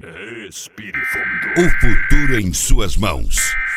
Respire fundo. O futuro em suas mãos.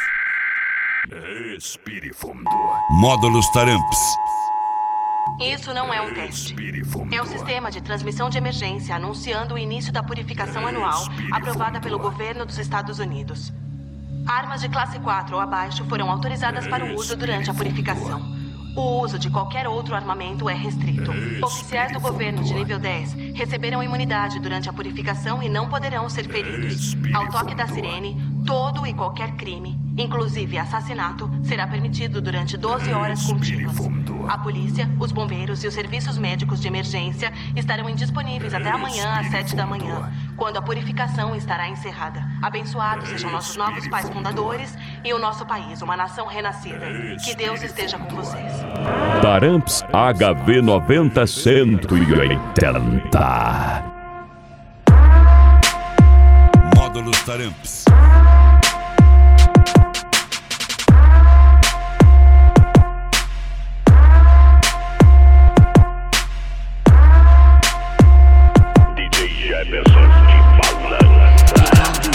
Respire fundo. Módulos Taramps. Isso não é um teste. Respire fundo. É o sistema de transmissão de emergência anunciando o início da purificação anual aprovada pelo governo dos Estados Unidos. Armas de classe 4 ou abaixo foram autorizadas para o uso durante a purificação. O uso de qualquer outro armamento é restrito. Oficiais do governo de nível 10 receberam imunidade durante a purificação e não poderão ser feridos. Ao toque da sirene, todo e qualquer crime, inclusive assassinato, será permitido durante 12 horas contínuas. A polícia, os bombeiros e os serviços médicos de emergência estarão indisponíveis até amanhã às 7 da manhã, quando a purificação estará encerrada. Abençoados sejam nossos novos pais fundadores e o nosso país, uma nação renascida. Que Deus esteja com vocês. Taramps HV90 180. Módulos Taramps. DJ Jefferson de balança.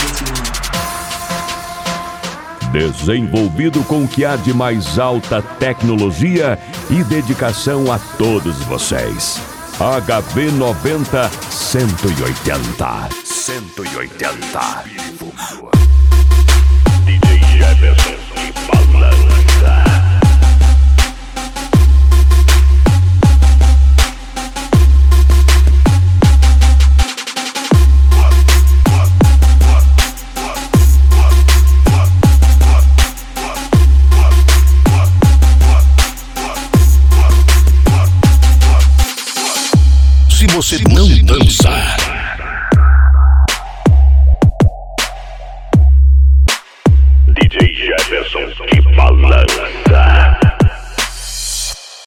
Desenvolvido com o que há de mais alta tecnologia e dedicação a todos vocês. HV90 180. 180. DJ Jefferson de balança. Se você não dança, DJ Jefferson de balança.